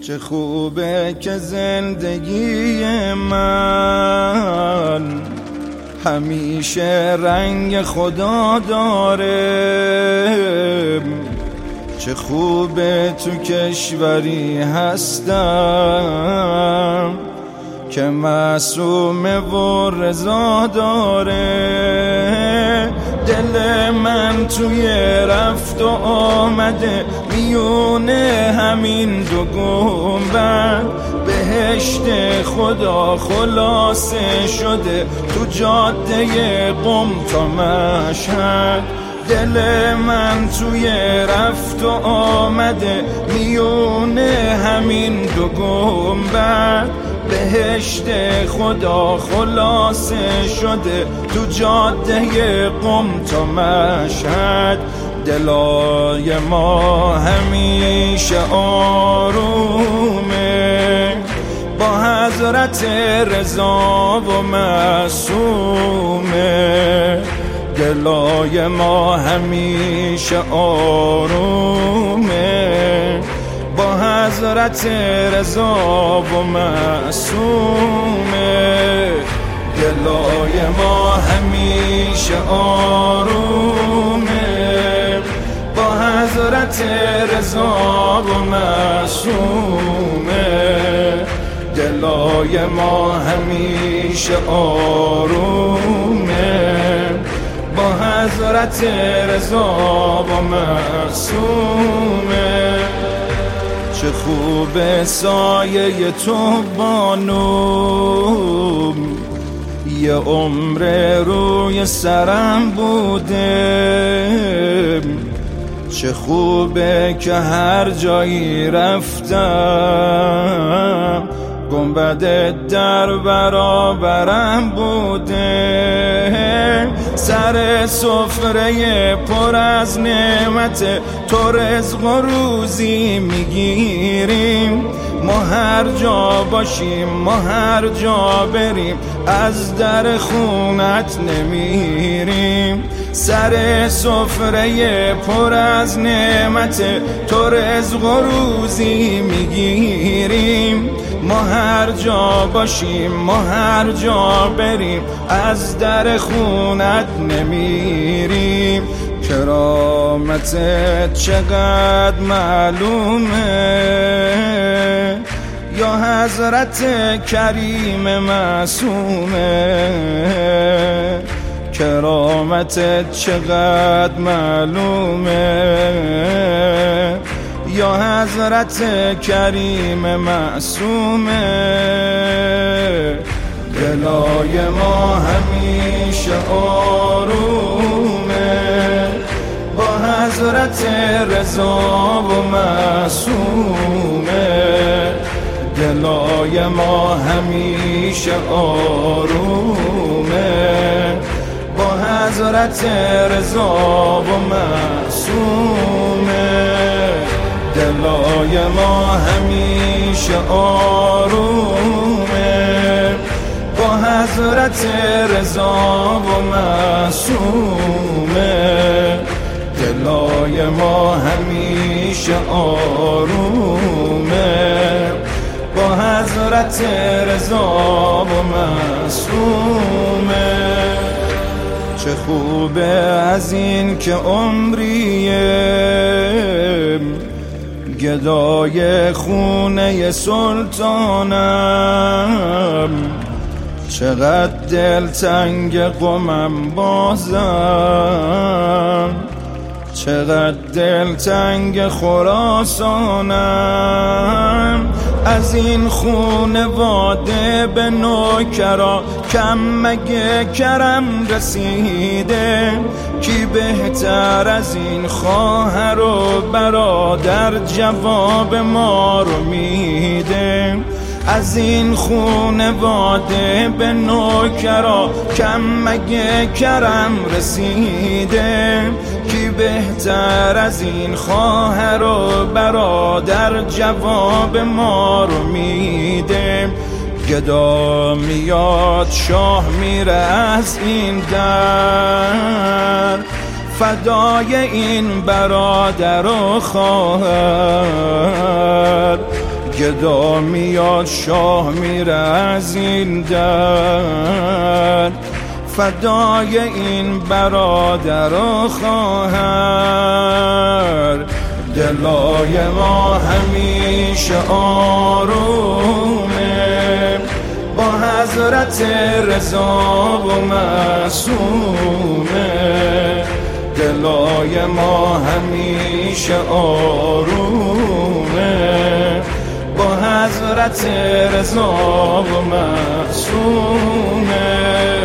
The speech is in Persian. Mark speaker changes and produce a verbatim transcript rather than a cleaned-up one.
Speaker 1: چه خوبه که زندگی من همیشه رنگ خدا داره. چه خوبه تو کشوری هستم که معصومه و رضا داره. دل من توی رفت و آمده میونه همین دو گنبد، بهشت خدا خلاصه شده تو جاده قم تا مشهد. دل من توی رفت و آمده میونه همین دو گنبد، بهشت خدا خلاصه شده تو جاده قم تا مشهد. دلای ما همیشه آرومه با حضرت رضا و معصومه. دلای ما همیشه آرومه با حضرت رضا و معصومه. دلای ما همیشه آرومه با حضرت رضا و معصومه. دلای ما همیشه آرومه با حضرت رضا و معصومه. چه خوب سایه تو بانو یه عمر روی سرم بوده. چه خوبه که هر جایی رفتم گنبد در برابرم بوده. سر سفره پر از نعمت تو رزق و روزی میگیریم. ما هر جا باشیم ما هر جا بریم از در خونت نمیریم. سر سفره پر از نعمت تو رزق و روزی میگیریم. ما هر جا باشیم ما هر جا بریم از در خونت نمیریم. کرامتت چقدر معلومه یا حضرت کریم معصومه. کرامتت چقدر معلومه یا حضرت کریم معصومه. دلای ما همیشه آرومه با حضرت رضا و معصومه. دلای ما همیشه آرومه با حضرت رضا و معصومه. دلای ما همیشه آرومه با حضرت رضا و معصومه. دلای ما همیشه آرومه با حضرت رضا و معصومه. چه خوبه از این که عمریه گدای خونه سلطانم. چقدر دلتنگ قمم بازم، چقدر دلتنگ خراسانم. از این خونواده به نوکرا کم مگه کرم رسیده. کی بهتر از این خواهر و برادر جواب ما رو میده. از این خونواده به نوکرا کم مگه کرم رسیده. کی بهتر از این خواهر و برادر جواب ما رو میده. گدا میاد شاه میره از این در، فدای این برادر و خواهر. گدا میاد شاه میره از این در، فدای این برادر و خواهر. دلای ما همیشه آرومه با حضرت رضا و معصومه. دلای ما همیشه آرومه با حضرت رضا و معصومه.